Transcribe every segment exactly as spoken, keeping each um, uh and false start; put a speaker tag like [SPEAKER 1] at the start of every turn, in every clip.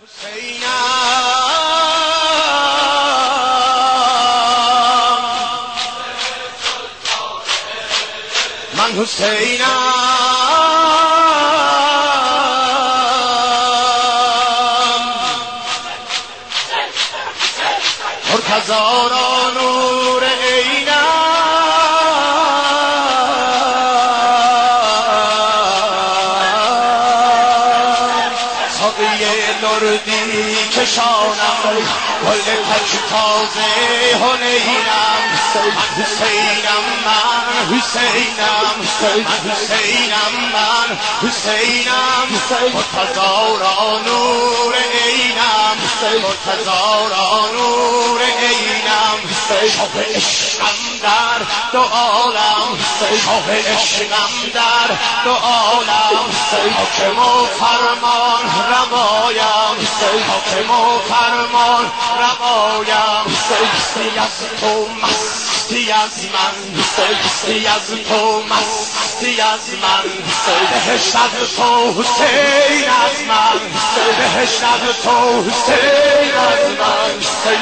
[SPEAKER 1] من حسینم مرتضی را نور عینم ساقی لردی کشانم گل تک تازه هنینم من حسینم من حسینم من حسینم من حسینم مرتضی را نور عینم مرتضی را نور عینم شاه عشقم در دو عالم شاه عشقم در دو عالم حاکم و فرمان روایم حاکم و فرمان روایم مستی از تو مستی از من مستی از تو مستی از من بهشت از تو حسین از من بهشت از تو حسین از من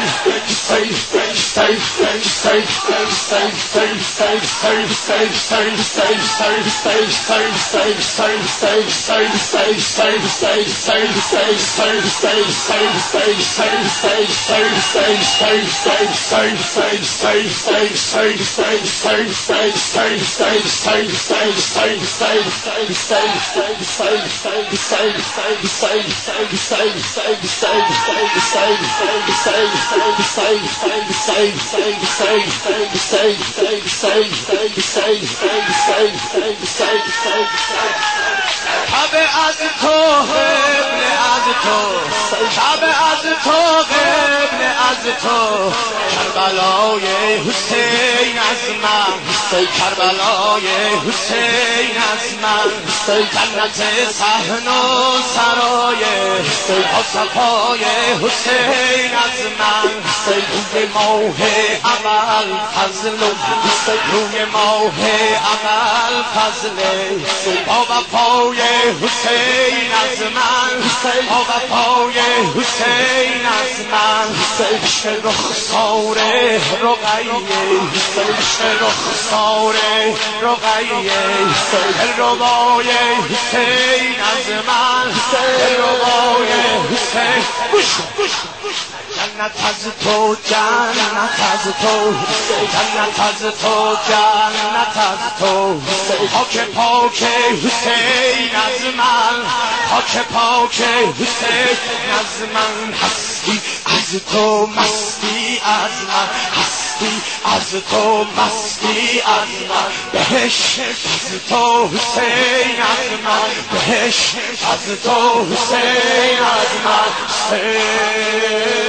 [SPEAKER 1] شب از تو قبل از تو شب از تو قبل از تو کربلای حسین از من کربلای حسین از من جنت صحن و سرای صفای حسین از من روی ماه عمل فضل روی ماه عمل فضل با وفای حسین از من با وفای حسین از من عشق رخسار رقیه عشق رخسار رقیه روای حسین از من روای حسین جنت از تو جنت از تو جنت از تو جنت از تو پاک پاک حسین از من پاک پاک حسین از من هستی از تو مستی از من هستی از تو مستی از من بهشت از تو حسین از من بهشت از تو حسین از من